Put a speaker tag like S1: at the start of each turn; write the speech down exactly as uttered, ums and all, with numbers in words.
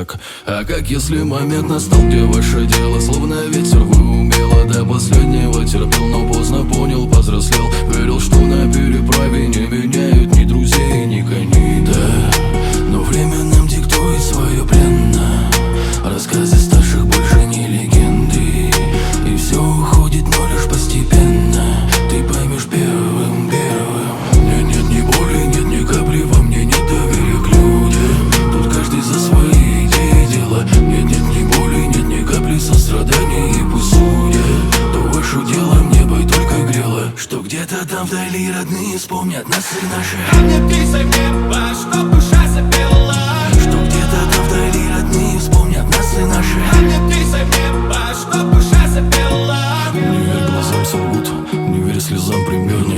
S1: так. А как если момент настал, где ваше дело словно ветер, вы умело до последнего терпел, но поздно понял, повзрослел. Верил, что на переправе не меняют ни друзей, ни коней, да. Но время нам диктует свое пленно. Рассказы старших больше не легенды, и все уходит, но лишь постепенно. Ты поймешь первым, первым. Нет, нет ни боли, нет ни капли во мне, нет доверия к людям. Тут каждый за свои идеи дела. Нет, нет ни боли, нет ни капли сострадания. И пусть судят, то ваше дело мне бы только грело, что где-то там вдали родные вспомнят нас и наши.
S2: А мне писай в небо, чтоб душа запела,
S1: что где-то там вдали родные вспомнят нас и наши.
S2: а мне писай в небо, чтоб душа запела.
S1: Не верь глазам, солгут, не верь слезам, пример.